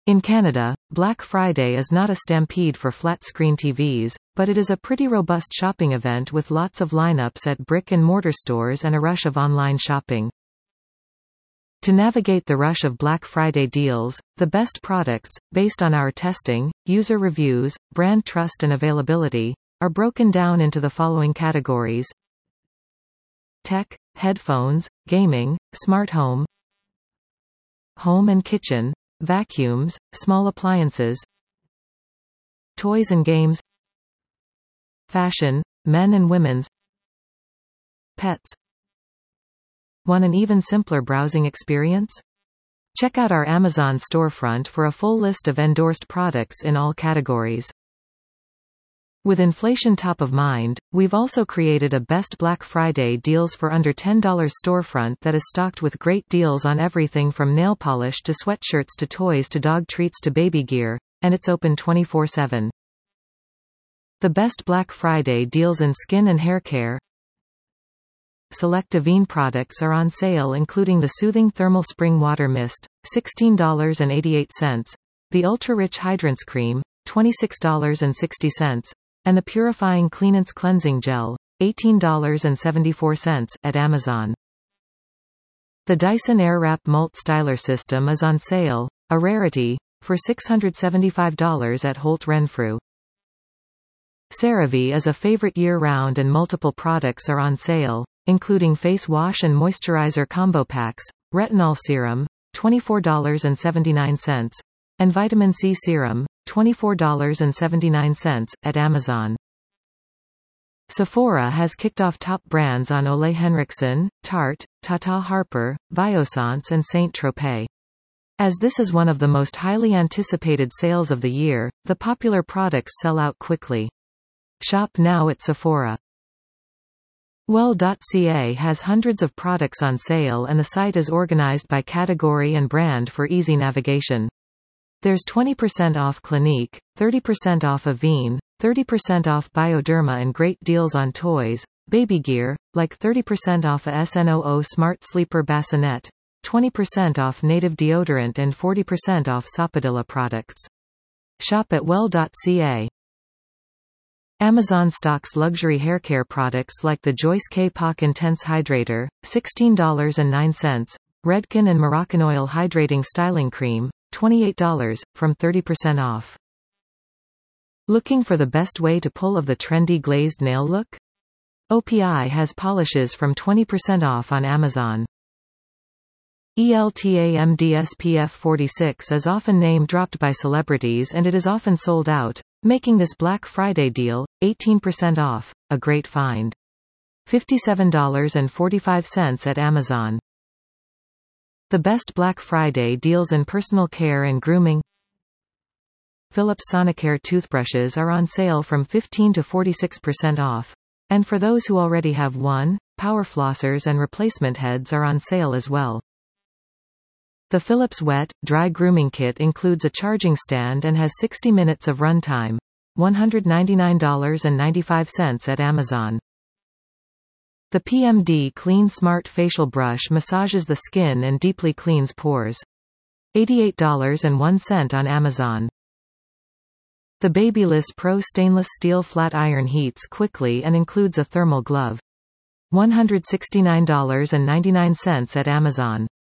In Canada, Black Friday is not a stampede for flat-screen TVs, but it is a pretty robust shopping event with lots of lineups at brick-and-mortar stores and a rush of online shopping. To navigate the rush of Black Friday deals, the best products, based on our testing, user reviews, brand trust and availability, are broken down into the following categories: tech, headphones, gaming, smart home, home and kitchen, vacuums, small appliances, toys and games, fashion, men and women's, pets. Want an even simpler browsing experience? Check out our Amazon storefront for a full list of endorsed products in all categories. With inflation top of mind, we've also created a Best Black Friday Deals for Under $10 storefront that is stocked with great deals on everything from nail polish to sweatshirts to toys to dog treats to baby gear, and it's open 24/7. The Best Black Friday Deals in skin and hair care. Select Avene products are on sale, including the Soothing Thermal Spring Water Mist, $16.88, the Ultra Rich Hydrants Cream, $26.60, and the Purifying Cleanance Cleansing Gel, $18.74, at Amazon. The Dyson Airwrap Multi Styler System is on sale, a rarity, for $675 at Holt Renfrew. CeraVe is a favorite year-round and multiple products are on sale, including face wash and moisturizer combo packs, retinol serum, $24.79, and vitamin C serum, $24.79, at Amazon. Sephora has kicked off top brands on Ole Henriksen, Tarte, Tata Harper, Biossance and Saint Tropez. As this is one of the most highly anticipated sales of the year, the popular products sell out quickly. Shop now at Sephora. Well.ca has hundreds of products on sale and the site is organized by category and brand for easy navigation. There's 20% off Clinique, 30% off Avene, 30% off Bioderma and great deals on toys, baby gear, like 30% off a SNOO Smart Sleeper Bassinet, 20% off native deodorant and 40% off Sapodilla products. Shop at well.ca. Amazon stocks luxury haircare products like the Joyce K. Pock Intense Hydrator, $16.09, Redken and Moroccanoil Hydrating Styling Cream, $28, from 30% off. Looking for the best way to pull of the trendy glazed nail look? OPI has polishes from 20% off on Amazon. ELTAMD SPF 46 is often name-dropped by celebrities and it is often sold out, making this Black Friday deal, 18% off, a great find. $57.45 at Amazon. The best Black Friday deals in personal care and grooming. Philips Sonicare toothbrushes are on sale from 15 to 46% off. And for those who already have one, power flossers and replacement heads are on sale as well. The Philips Wet, Dry Grooming Kit includes a charging stand and has 60 minutes of runtime. $199.95 at Amazon. The PMD Clean Smart Facial Brush massages the skin and deeply cleans pores. $88.01 on Amazon. The Babyliss Pro Stainless Steel Flat Iron heats quickly and includes a thermal glove. $169.99 at Amazon.